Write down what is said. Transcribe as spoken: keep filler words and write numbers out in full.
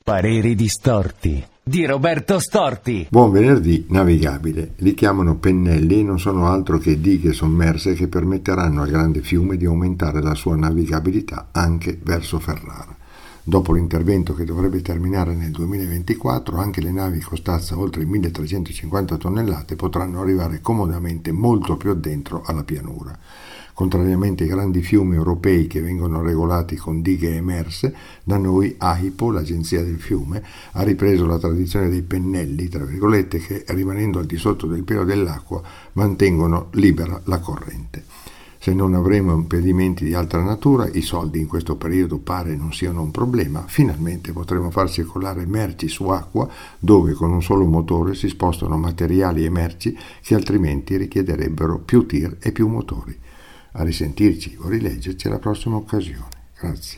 Pareri distorti di Roberto Storti. Buon venerdì navigabile. Li chiamano pennelli e non sono altro che dighe sommerse che permetteranno al grande fiume di aumentare la sua navigabilità anche verso Ferrara. Dopo l'intervento che dovrebbe terminare nel duemilaventiquattro, anche le navi con stazza oltre i milletrecentocinquanta tonnellate potranno arrivare comodamente molto più addentro alla pianura. Contrariamente ai grandi fiumi europei che vengono regolati con dighe emerse, da noi AIPO, l'agenzia del fiume, ha ripreso la tradizione dei pennelli, tra virgolette, che rimanendo al di sotto del pelo dell'acqua mantengono libera la corrente. Se non avremo impedimenti di altra natura, i soldi in questo periodo pare non siano un problema, finalmente potremo far circolare merci su acqua dove con un solo motore si spostano materiali e merci che altrimenti richiederebbero più tir e più motori. A risentirci o rileggerci alla prossima occasione. Grazie.